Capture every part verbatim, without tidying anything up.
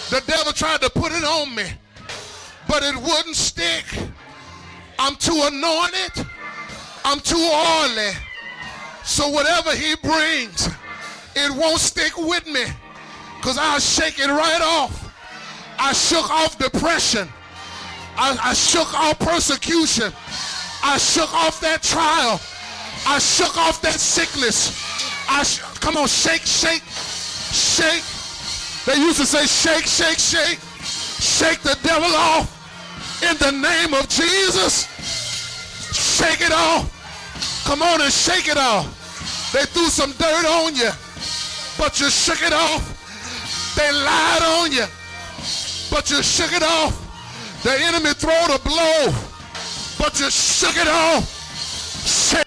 The devil tried to put it on me, but it wouldn't stick. I'm too anointed. I'm too oily. So whatever he brings, it won't stick with me, because I'll shake it right off. I shook off depression. I, I shook off persecution. I shook off that trial. I shook off that sickness. I sh- come on, shake, shake, shake. They used to say shake, shake, shake. Shake the devil off in the name of Jesus. Shake it off. Come on and shake it off. They threw some dirt on you, but you shook it off. They lied on you, but you shook it off. The enemy throwed a blow, but you shook it off. Shake.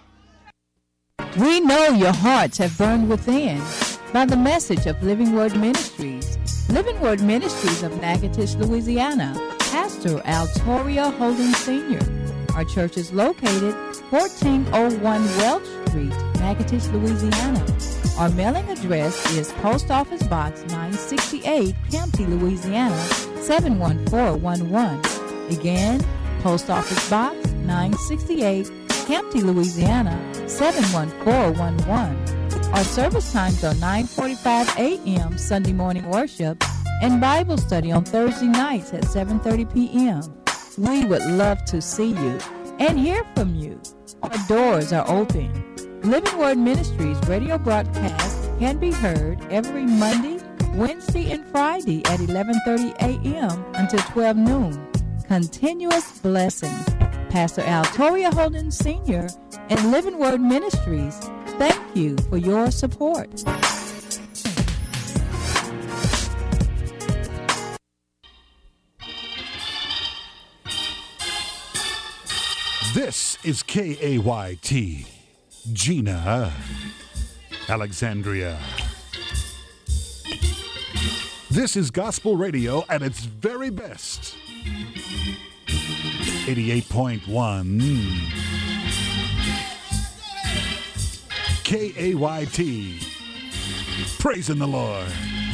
We know your hearts have burned within by the message of Living Word Ministries. Living Word Ministries of Natchitoches, Louisiana. Pastor Altoria Holden Senior Our church is located fourteen oh one Welch Street, Natchitoches, Louisiana. Our mailing address is Post Office Box nine sixty-eight, Campty, Louisiana, seven one four one one. Again, Post Office Box nine sixty-eight, Campty, Louisiana, seven one four one one. Our service times are nine forty-five a.m. Sunday morning worship and Bible study on Thursday nights at seven thirty p.m. We would love to see you and hear from you. Our doors are open. Living Word Ministries radio broadcast can be heard every Monday, Wednesday, and Friday at eleven thirty a.m. until twelve noon. Continuous blessings. Pastor Altoria Holden Senior and Living Word Ministries, thank you for your support. This is K A Y T, Gina, Alexandria. This is gospel radio at its very best. eighty-eight point one K A Y T, praising the Lord.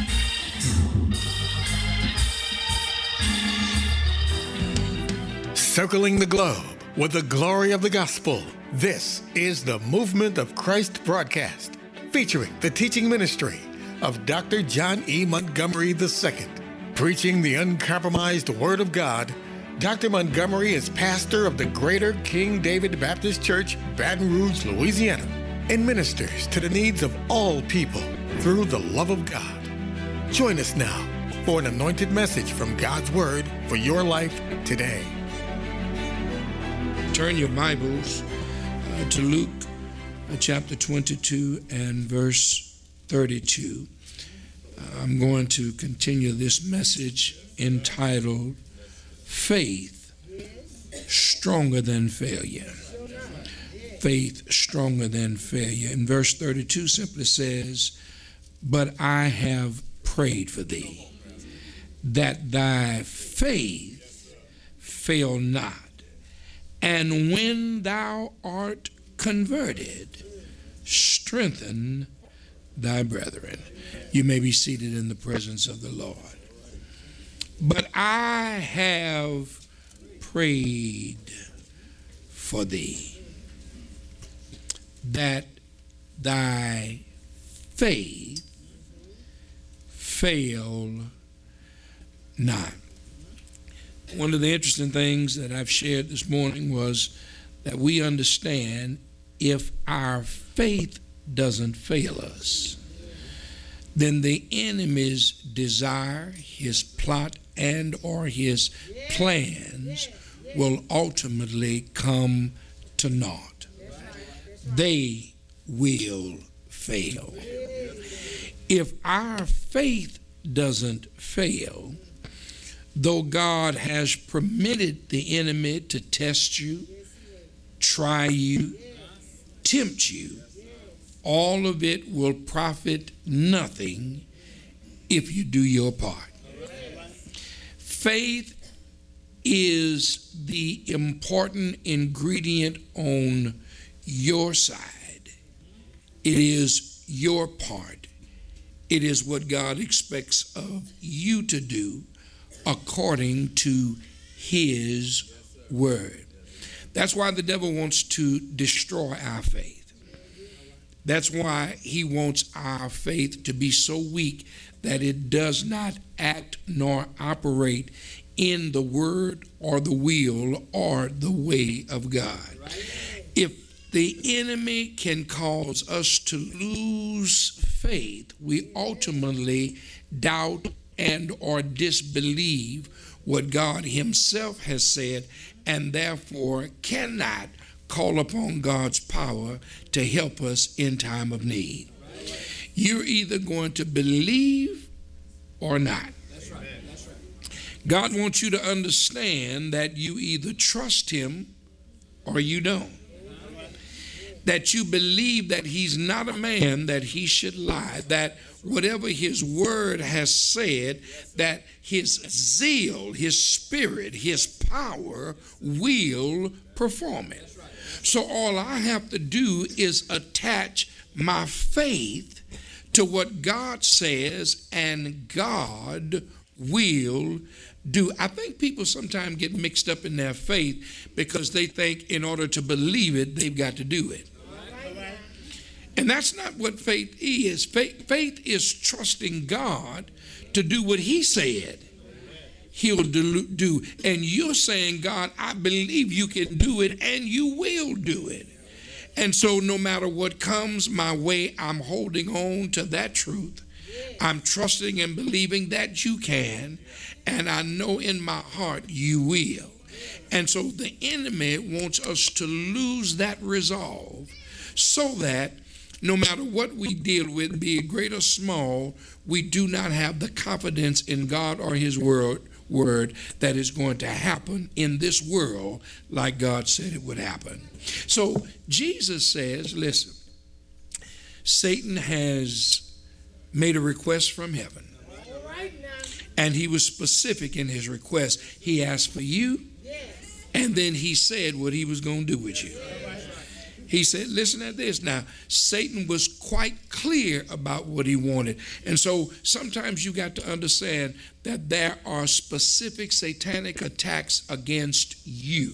Circling the globe with the glory of the gospel. This is the Movement of Christ broadcast, featuring the teaching ministry of Doctor John E. Montgomery the Second. Preaching the uncompromised Word of God, Doctor Montgomery is pastor of the Greater King David Baptist Church, Baton Rouge, Louisiana, and ministers to the needs of all people through the love of God. Join us now for an anointed message from God's Word for your life today. Turn your Bibles uh, to Luke uh, chapter twenty-two and verse thirty-two. Uh, I'm going to continue this message entitled Faith Stronger Than Failure. Faith Stronger Than Failure. And verse thirty-two simply says, "But I have prayed for thee, that thy faith fail not. And when thou art converted, strengthen thy brethren." You may be seated in the presence of the Lord. But I have prayed for thee, that thy faith fail not. One of the interesting things that I've shared this morning was that we understand if our faith doesn't fail us, then the enemy's desire, his plot, and or his plans will ultimately come to naught. They will fail. If our faith doesn't fail, though God has permitted the enemy to test you, try you, tempt you, all of it will profit nothing if you do your part. Faith is the important ingredient on your side. It is your part. It is what God expects of you to do according to his word. That's why the devil wants to destroy our faith. That's why he wants our faith to be so weak that it does not act nor operate in the word or the will or the way of God. If the enemy can cause us to lose faith, we ultimately doubt and or disbelieve what God himself has said, and therefore cannot call upon God's power to help us in time of need. You're either going to believe or not. That's right. That's right. God wants you to understand that you either trust him or you don't. That you believe that he's not a man that he should lie, that whatever his word has said, that his zeal, his spirit, his power will perform it. So all I have to do is attach my faith to what God says, and God will do. I think people sometimes get mixed up in their faith because they think in order to believe it, they've got to do it. And that's not what faith is. Faith, faith is trusting God to do what he said he'll do, do. And you're saying, God, I believe you can do it, and you will do it. And so no matter what comes my way, I'm holding on to that truth. I'm trusting and believing that you can, and I know in my heart you will. And so the enemy wants us to lose that resolve so that no matter what we deal with, be it great or small, we do not have the confidence in God or his word, word that is going to happen in this world like God said it would happen. So Jesus says, listen, Satan has made a request from heaven. And he was specific in his request. He asked for you, and then he said what he was going to do with you. He said, listen at this. Now, Satan was quite clear about what he wanted. And so sometimes you got to understand that there are specific satanic attacks against you.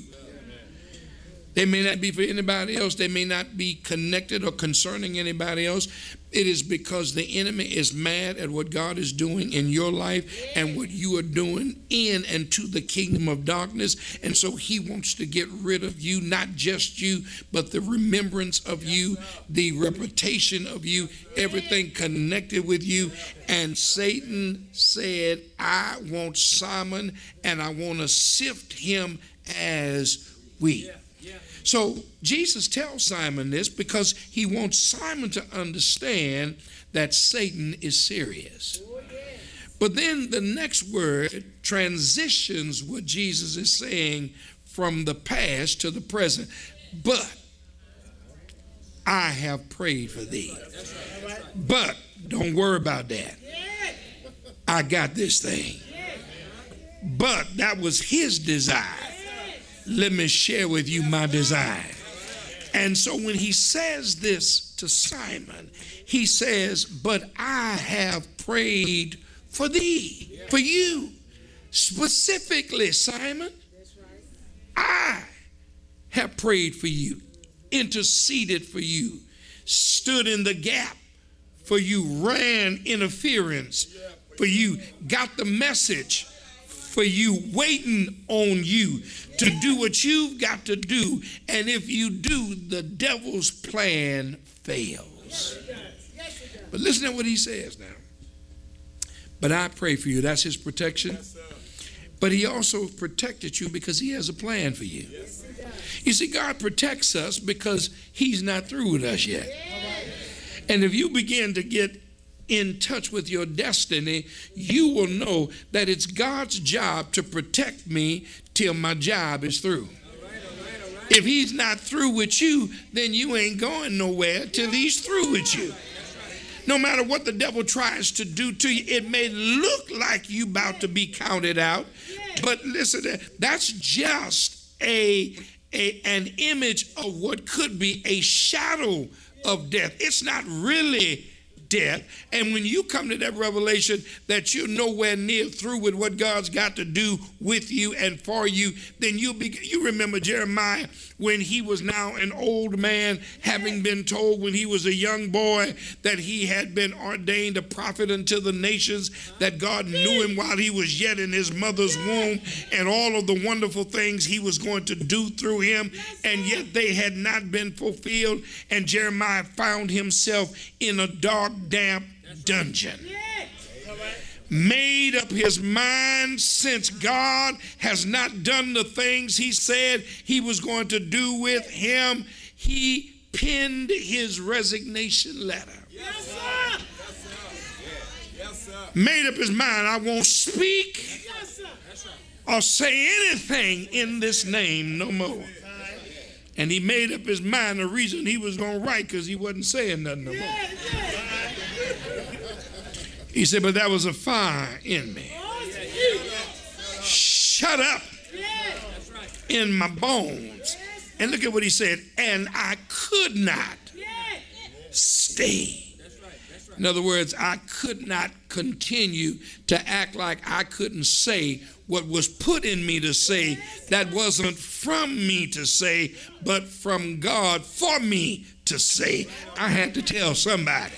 They may not be for anybody else. They may not be connected or concerning anybody else. It is because the enemy is mad at what God is doing in your life and what you are doing in and to the kingdom of darkness. And so he wants to get rid of you, not just you, but the remembrance of you, the reputation of you, everything connected with you. And Satan said, I want Simon, and I want to sift him as wheat. So Jesus tells Simon this because he wants Simon to understand that Satan is serious. But then the next word transitions what Jesus is saying from the past to the present. But I have prayed for thee. But don't worry about that. I got this thing. But that was his desire. Let me share with you my desire. And so when he says this to Simon, he says, but I have prayed for thee, for you, specifically, Simon. I have prayed for you, interceded for you, stood in the gap for you, ran interference for you, got the message for you, waiting on you to do what you've got to do. And if you do, the devil's plan fails. But listen to what he says now. But I pray for you. That's his protection. But he also protected you because he has a plan for you. You see, God protects us because he's not through with us yet. And if you begin to get in touch with your destiny, you will know that it's God's job to protect me till my job is through. If he's not through with you, then you ain't going nowhere till he's through with you. No matter what the devil tries to do to you, it may look like you about to be counted out, but listen, that's just a, a an image of what could be a shadow of death. It's not really death. And when you come to that revelation that you're nowhere near through with what God's got to do with you and for you, then you'll be, you remember Jeremiah when he was now an old man, having been told when he was a young boy that he had been ordained a prophet unto the nations, that God knew him while he was yet in his mother's womb, and all of the wonderful things he was going to do through him, and yet they had not been fulfilled. And Jeremiah found himself in a dark, damp dungeon. Made up his mind, since God has not done the things he said he was going to do with him, he penned his resignation letter. Yes, sir. Yes, sir. Made up his mind, I won't speak Yes, sir. or say anything in this name no more. And he made up his mind the reason he was going to write, because he wasn't saying nothing no more. He said, but that was a fire in me. Shut up in my bones. And look at what he said, and I could not stay. In other words, I could not continue to act like I couldn't say what was put in me to say that wasn't from me to say, but from God for me to say. I had to tell somebody.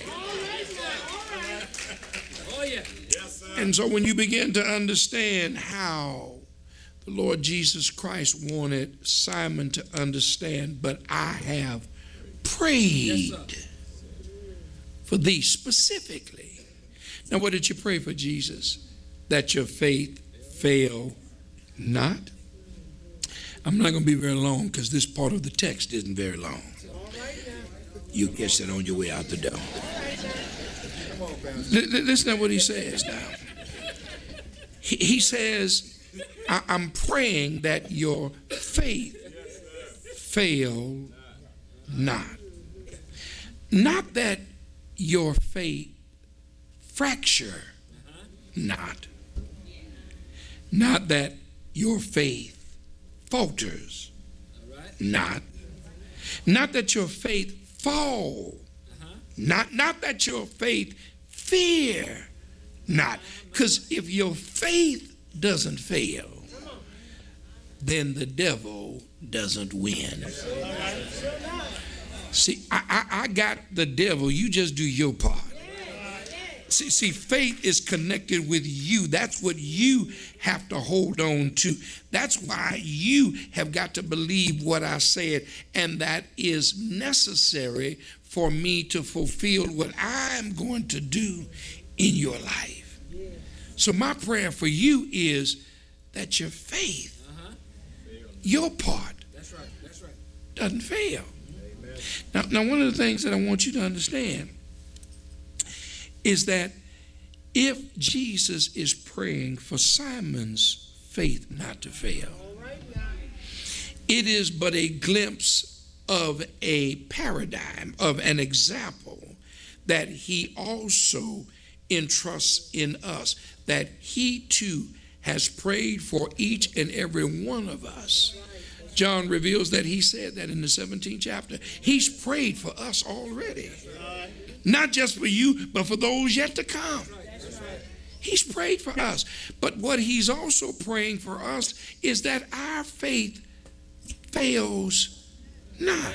And so when you begin to understand how the Lord Jesus Christ wanted Simon to understand, but I have prayed for thee specifically. Now, what did you pray for, Jesus? That your faith fail not. I'm not going to be very long because this part of the text isn't very long. You catch that on your way out the door. Listen to what he says now. He, he says, I, I'm praying that your faith fail not. Not that your faith fracture not. Not that your faith falters not. Not that your faith fall. Not, not that your faith fear not. Because if your faith doesn't fail, then the devil doesn't win. See, I, I, I got the devil. You just do your part. See, see, faith is connected with you. That's what you have to hold on to. That's why you have got to believe what I said, and that is necessary for me to fulfill what I'm going to do in your life. So my prayer for you is that your faith, uh-huh. your part, that's right. That's right. doesn't fail. Now, now, one of the things that I want you to understand is that if Jesus is praying for Simon's faith not to fail, it is but a glimpse of a paradigm, of an example that he also entrusts in us, that he too has prayed for each and every one of us. John reveals that he said that in the seventeenth chapter. He's prayed for us already. Not just for you, but for those yet to come. He's prayed for us. But what he's also praying for us is that our faith fails not.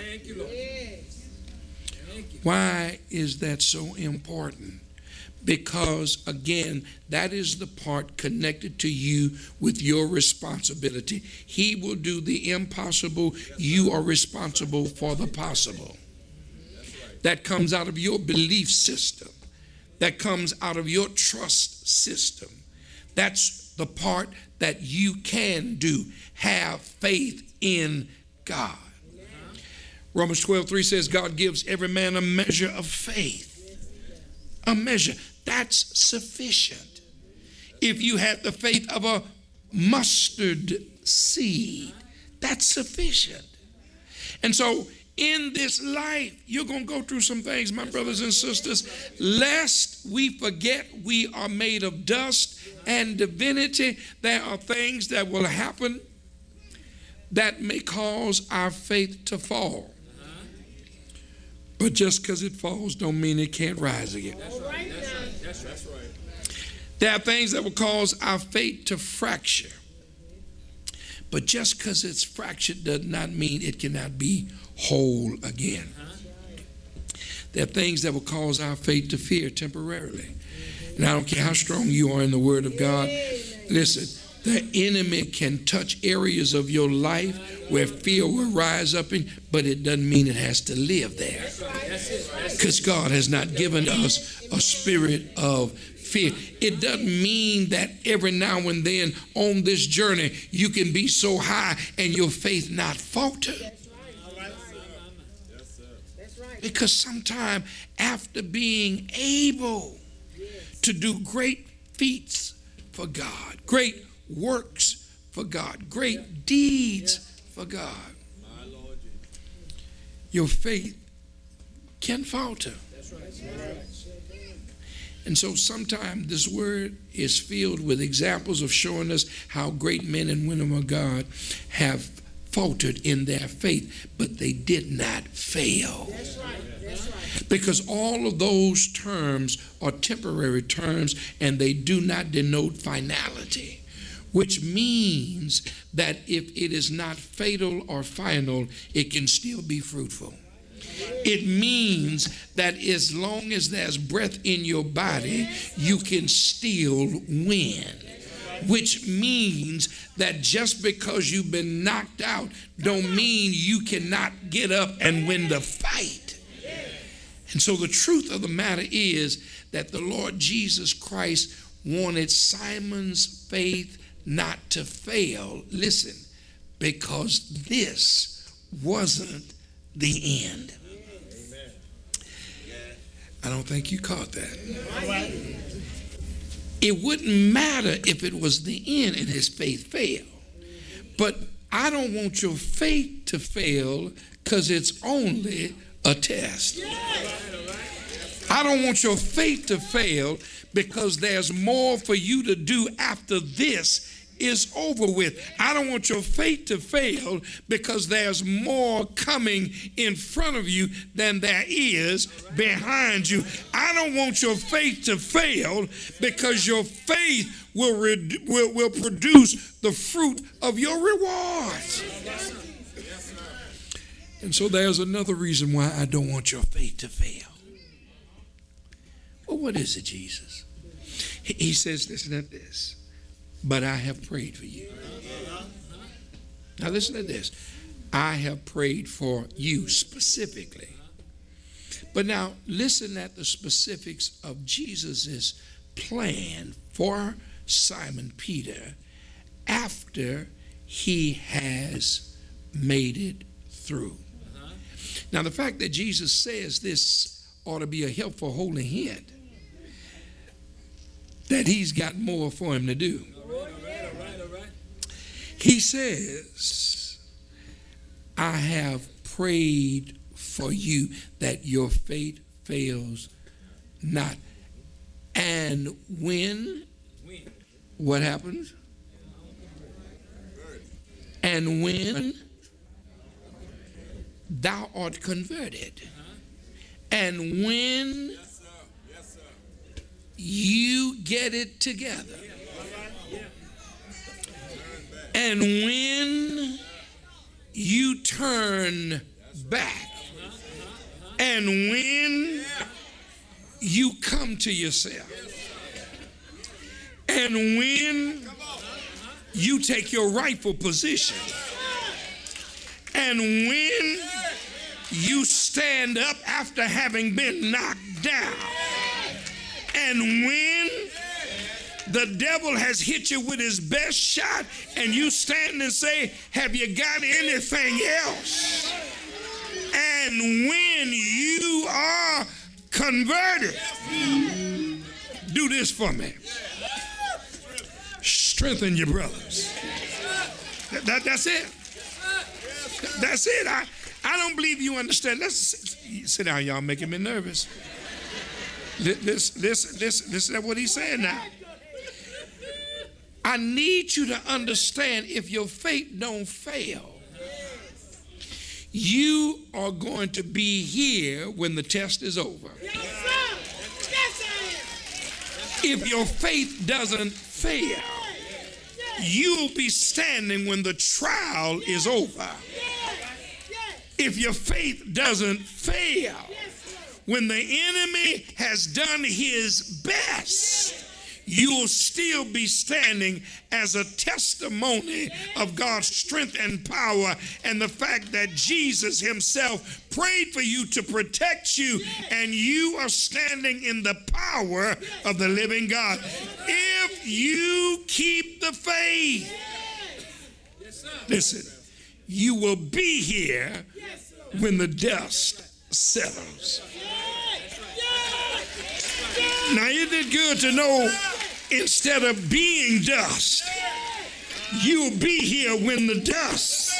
Why is that so important? Because, again, that is the part connected to you with your responsibility. He will do the impossible. You are responsible for the possible. That comes out of your belief system. That comes out of your trust system. That's the part that you can do. Have faith in God. Romans twelve three says God gives every man a measure of faith. A measure. That's sufficient. If you had the faith of a mustard seed, that's sufficient. And so in this life, you're going to go through some things, my brothers and sisters, lest we forget we are made of dust and divinity. There are things that will happen that may cause our faith to fall. But just because it falls don't mean it can't rise again. That's right. That's right. That's, that's right. There are things that will cause our faith to fracture. But just because it's fractured does not mean it cannot be whole again. There are things that will cause our faith to fear temporarily. And I don't care how strong you are in the Word of God. Listen, the enemy can touch areas of your life where fear will rise up in, but it doesn't mean it has to live there. Because God has not given us a spirit of fear. It doesn't mean that every now and then on this journey you can be so high and your faith not falter. Because sometime after being able to do great feats for God, great works for God, great deeds for God, your faith can falter. And so sometimes this word is filled with examples of showing us how great men and women of God have faltered in their faith, but they did not fail. That's right. That's right. Because all of those terms are temporary terms and they do not denote finality, which means that if it is not fatal or final, it can still be fruitful. It means that as long as there's breath in your body, you can still win. Which means that just because you've been knocked out don't mean you cannot get up and win the fight. And so the truth of the matter is that the Lord Jesus Christ wanted Simon's faith not to fail. Listen, because this wasn't the end. I don't think you caught that. It wouldn't matter if it was the end and his faith failed. But I don't want your faith to fail because it's only a test. I don't want your faith to fail because there's more for you to do after this is over with. I don't want your faith to fail because there's more coming in front of you than there is behind you. I don't want your faith to fail because your faith will, re- will, will produce the fruit of your rewards. And so there's another reason why I don't want your faith to fail. Well, what is it, Jesus? He, he says, listen to this. But I have prayed for you. Now listen to this. I have prayed for you specifically. But now listen at the specifics of Jesus's plan for Simon Peter after he has made it through. Now the fact that Jesus says this ought to be a helpful holy hint that he's got more for him to do. He says, I have prayed for you that your faith fails not. And when, what happens? And when thou art converted, and when you get it together, and when you turn back, and when you come to yourself, and when you take your rightful position, and when you stand up after having been knocked down, and when the devil has hit you with his best shot and you stand and say, have you got anything else? And when you are converted, do this for me. Strengthen your brothers. That, that, that's it. That's it. I, I don't believe you understand. Let's sit down, y'all, making me nervous. This, this, this, this is what he's saying now. I need you to understand, if your faith don't fail, You are going to be here when the test is over. Yes, sir. Yes, I am. If your faith doesn't fail, you'll be standing when the trial is over. If your faith doesn't fail, when the enemy has done his best, you'll still be standing as a testimony of God's strength and power and the fact that Jesus himself prayed for you to protect you, and you are standing in the power of the living God. If you keep the faith, listen, you will be here when the dust settles. Now, isn't it good to know instead of being dust, you'll be here when the dust.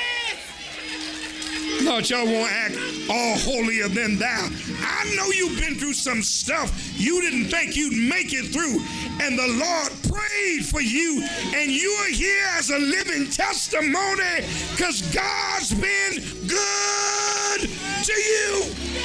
Lord, y'all won't act all holier than thou. I know you've been through some stuff you didn't think you'd make it through, and the Lord prayed for you, and you are here as a living testimony because God's been good to you.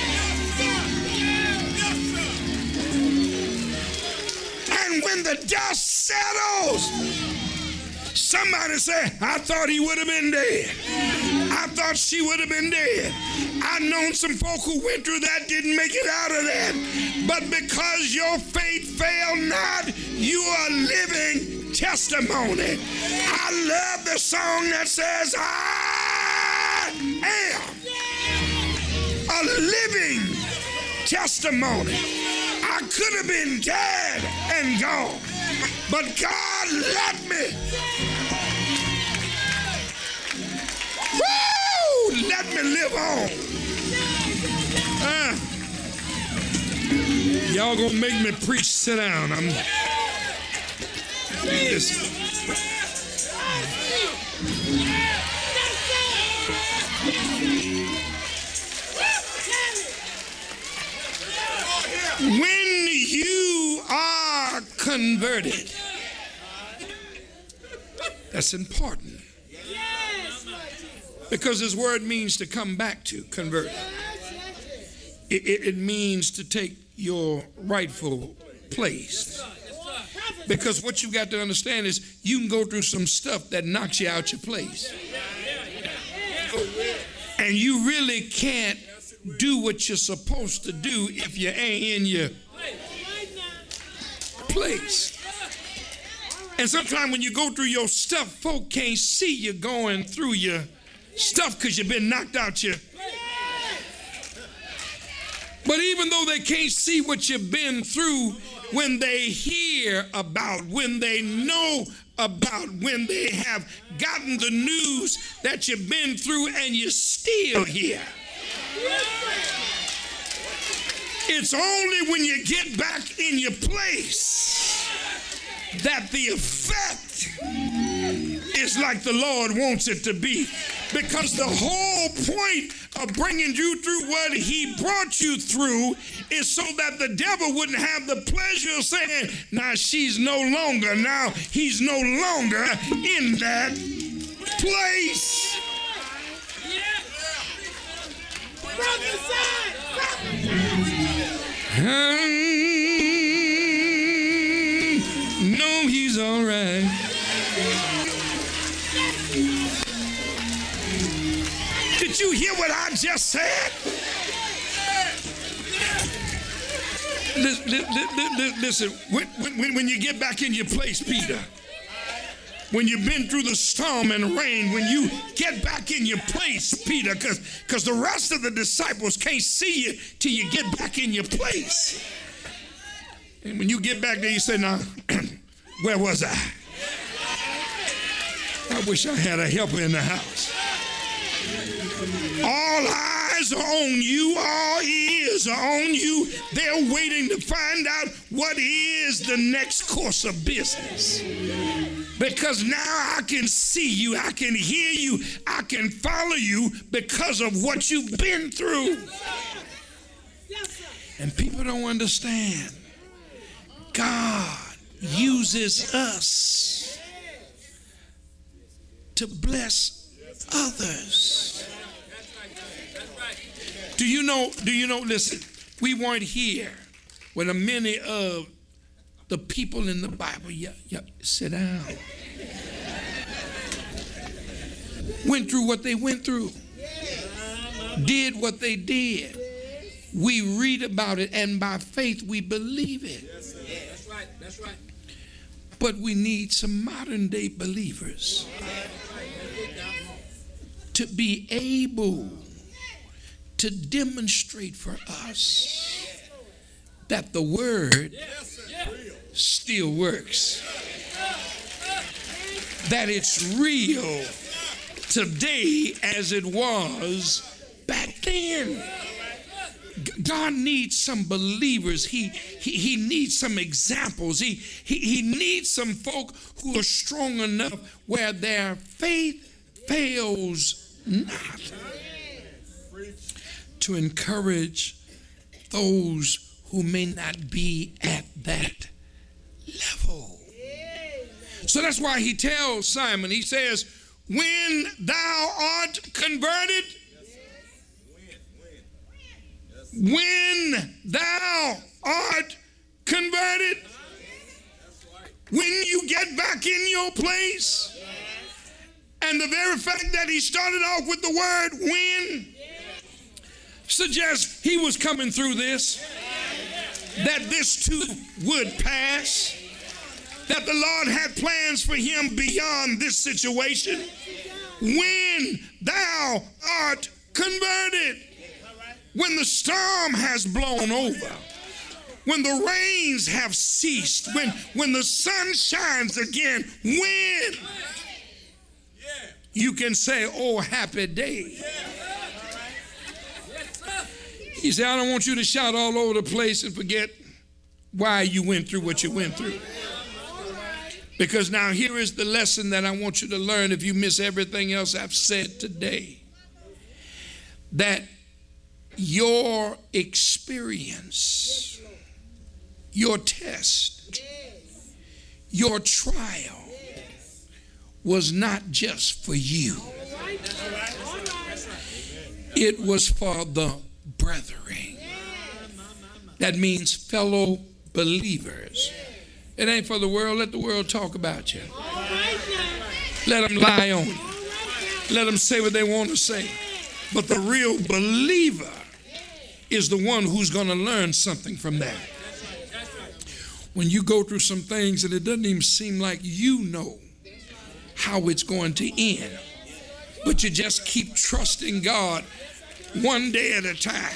And when the dust settles, somebody say, I thought he would have been dead. I thought she would have been dead. I've known some folk who went through that, didn't make it out of that. But because your faith failed not, you are living testimony. I love the song that says, I am a living testimony. I could have been dead and gone, but God let me. Woo! Let me live on. Uh, y'all gonna make me preach. Sit down. I'm. Listen. When you are converted, that's important. Because his word means to come back to, convert. It, it, it means to take your rightful place. Because what you got to understand is you can go through some stuff that knocks you out your place. And you really can't do what you're supposed to do if you ain't in your place. And sometimes when you go through your stuff, folk can't see you going through your stuff because you've been knocked out your. But even though they can't see what you've been through, when they hear about, when they know about, when they have gotten the news that you've been through and you're still here, it's only when you get back in your place that the effect is like the Lord wants it to be. Because the whole point of bringing you through what he brought you through is so that the devil wouldn't have the pleasure of saying, now she's no longer, now he's no longer in that place. Um, no, he's all right. Did you hear what I just said? Listen, when, when, when you get back in your place, Peter, when you've been through the storm and rain, when you get back in your place, Peter, because because the rest of the disciples can't see you till you get back in your place. And when you get back there, you say, now, where was I? I wish I had a helper in the house. All eyes are on you, all ears are on you. They're waiting to find out what is the next course of business. Because now I can see you, I can hear you, I can follow you because of what you've been through. And people don't understand. God uses us to bless others. Do you know, do you know, listen, we weren't here when many of the people in the Bible, yeah, yeah, sit down, went through what they went through, did what they did. We read about it, and by faith we believe it. That's right. That's right. But we need some modern day believers to be able to demonstrate for us that the word still works, that it's real today as it was back then. God needs some believers. He, he, he needs some examples. He, he, he needs some folk who are strong enough where their faith fails not, to encourage those who may not be at that level. So that's why he tells Simon, he says, when thou art converted, when thou art converted, when you get back in your place, and the very fact that he started off with the word when suggests he was coming through this, that this too would pass, that the Lord had plans for him beyond this situation. When thou art converted, when the storm has blown over, when the rains have ceased, when, when the sun shines again, when you can say, oh, happy day. He said, I don't want you to shout all over the place and forget why you went through what you went through. Because now here is the lesson that I want you to learn if you miss everything else I've said today. That your experience, your test, your trial was not just for you. It was for the brethren. That means fellow believers. It ain't for the world. Let the world talk about you. Let them lie on you. Let them say what they want to say. But the real believer is the one who's going to learn something from that. When you go through some things and it doesn't even seem like you know how it's going to end, but you just keep trusting God one day at a time.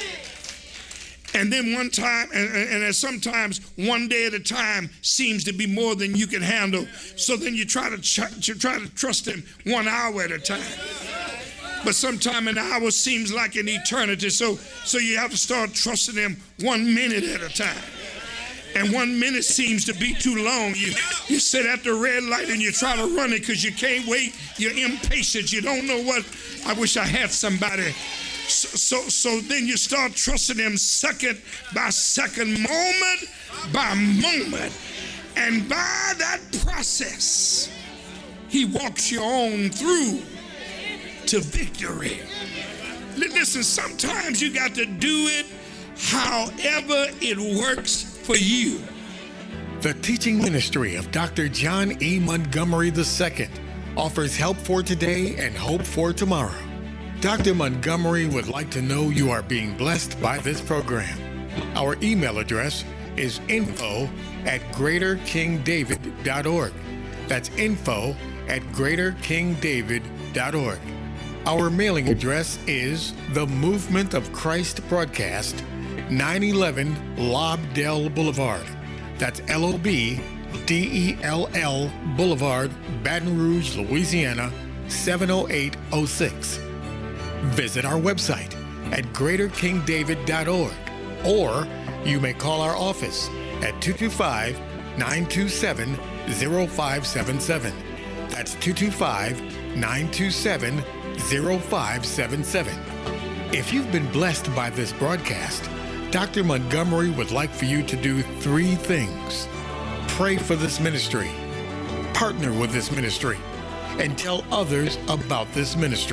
And then one time, and, and, and sometimes one day at a time seems to be more than you can handle. So then you try to ch- you try to trust him one hour at a time. But sometimes an hour seems like an eternity. So, so you have to start trusting him one minute at a time. And one minute seems to be too long. You, you sit at the red light and you try to run it because you can't wait. You're impatient. You don't know what. I wish I had somebody. So, so, so then you start trusting him second by second, moment by moment. And by that process, he walks you on through to victory. Listen, sometimes you got to do it however it works for you. The teaching ministry of Doctor John E. Montgomery the Second offers help for today and hope for tomorrow. Doctor Montgomery would like to know you are being blessed by this program. Our email address is info at greater king david dot org. That's info at greater king david dot org. Our mailing address is The Movement of Christ Broadcast, nine eleven Lobdell Boulevard. That's L O B D E L L Boulevard, Baton Rouge, Louisiana, seven oh eight oh six. Visit our website at greater king david dot org, or you may call our office at two two five, nine two seven, zero five seven seven. That's two two five, nine two seven, zero five seven seven. If you've been blessed by this broadcast, Doctor Montgomery would like for you to do three things. Pray for this ministry, partner with this ministry, and tell others about this ministry.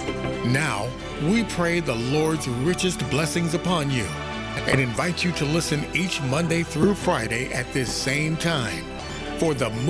Now, we pray the Lord's richest blessings upon you and invite you to listen each Monday through Friday at this same time for the